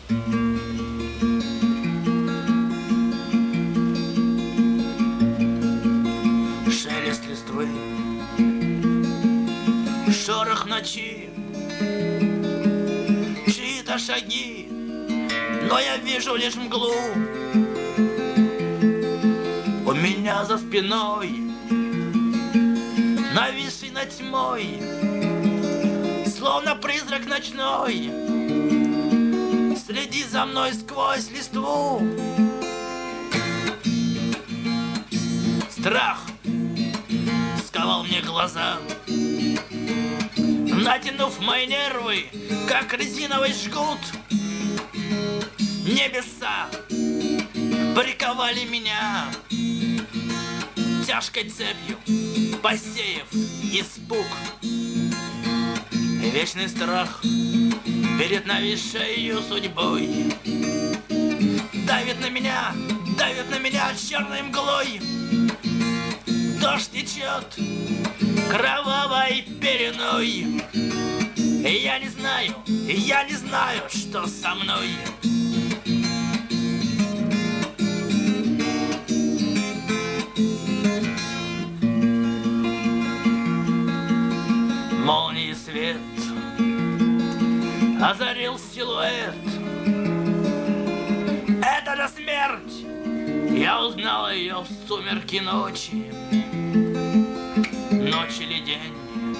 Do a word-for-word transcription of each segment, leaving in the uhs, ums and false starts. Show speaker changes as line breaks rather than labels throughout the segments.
Шелест листвы, шорох ночи, чьи-то шаги, но я вижу лишь мглу. У меня за спиной, нависший над тьмой, словно призрак ночной, следи за мной сквозь листву. Страх сковал мне глаза, натянув мои нервы, как резиновый жгут. Небеса приковали меня тяжкой цепью, посеяв испуг. Вечный страх перед нависшей судьбой давит на меня, давит на меня черной мглой. Дождь течет кровавой пеленой, и я не знаю, я не знаю, что со мной. Молнии свет озарил силуэт. Это же смерть! Я узнал ее в сумерки ночи. Ночь или день,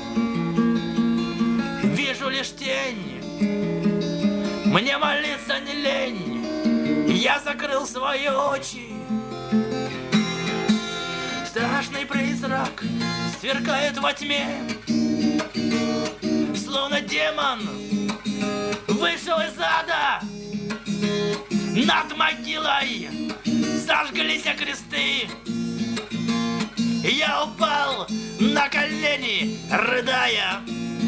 вижу лишь тень. Мне молиться не лень, я закрыл свои очи. Страшный призрак сверкает во тьме, словно демон вышел из ада. Над могилой зажглись кресты. Я упал на колени, рыдая.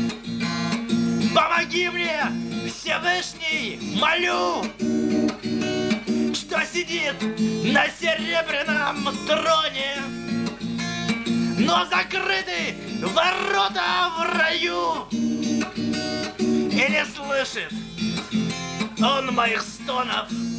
Помоги мне, Всевышний, молю, что сидит на серебряном троне, но закрыты ворота в раю, и не слышит он моих стонов.